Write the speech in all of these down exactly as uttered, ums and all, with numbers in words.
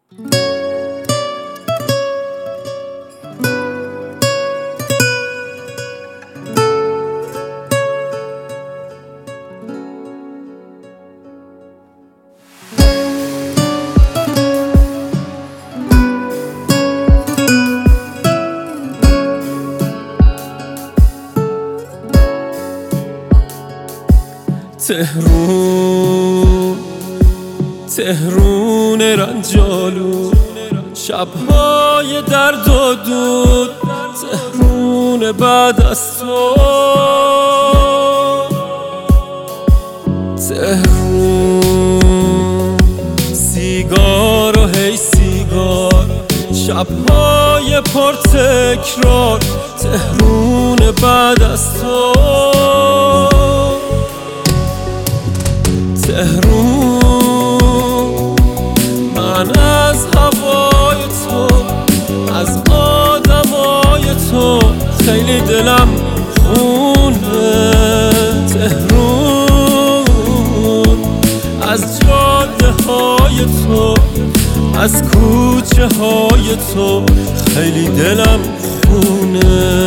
تهرون تهرون رنجالو، شبهای درد و دود، تهرون بعد از تو. تهرون سیگار و هی سیگار، شبهای پر تکرار، تهرون بعد از تو. تهرون من از هوای تو، از آدمای تو، خیلی دلم خونه. تهرون از جاده های تو، از کوچه های تو، خیلی دلم خونه.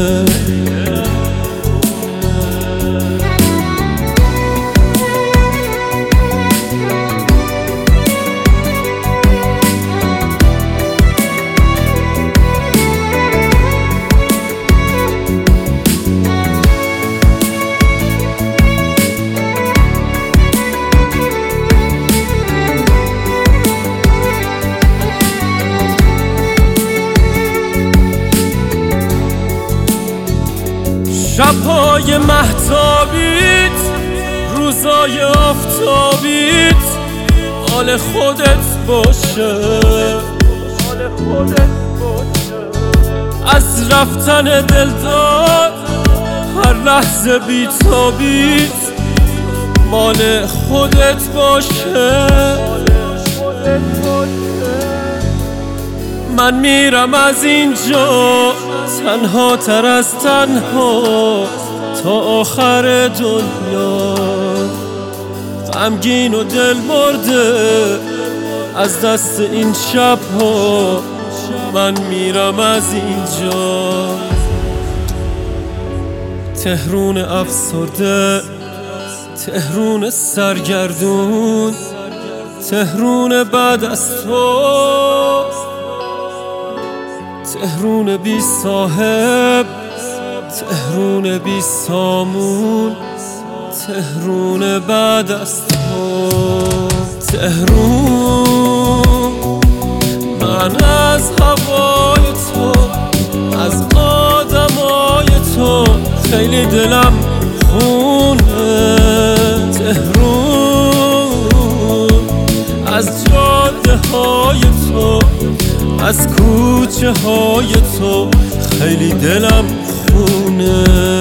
شبهای مهتابیت، روزای آفتابیت، حال خودت باشه، حال خودت باشه. از رفتن دلداد هر لحظه بیتابیت، مال خودت باشه. من میرم از اینجا تنها تر از تنها تا آخر دنیا، غمگین و دل مرده از دست این شبها. من میرم از اینجا. تهرون افسرده، تهرون سرگردون، تهرون بعد از تو. تهرون بی صاحب، تهرون بی سامون، تهرون بعد از تو. تهرون من از هوای تو، از آدمای تو، خیلی دلم خونه. تهرون از جاده های تو، از کوچه های تو، خیلی دلم خونه.